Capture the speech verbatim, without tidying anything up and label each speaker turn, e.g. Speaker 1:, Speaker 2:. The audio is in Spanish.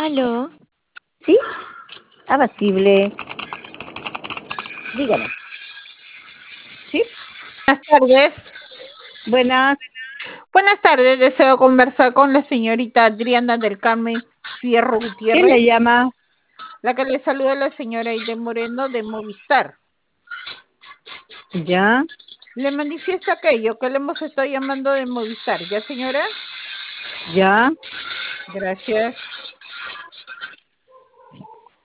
Speaker 1: Aló.
Speaker 2: ¿Sí? Abatible. Dígame. ¿Sí?
Speaker 3: Buenas tardes.
Speaker 2: Buenas.
Speaker 3: Buenas tardes, deseo conversar con la señorita Adriana del Carmen Fierro Gutiérrez.
Speaker 2: ¿Quién le llama?
Speaker 3: La que le saluda la señora Aide Moreno de Movistar.
Speaker 2: ¿Ya?
Speaker 3: Le manifiesta aquello que le hemos estado llamando de Movistar, ¿ya señora?
Speaker 2: ¿Ya?
Speaker 3: Gracias.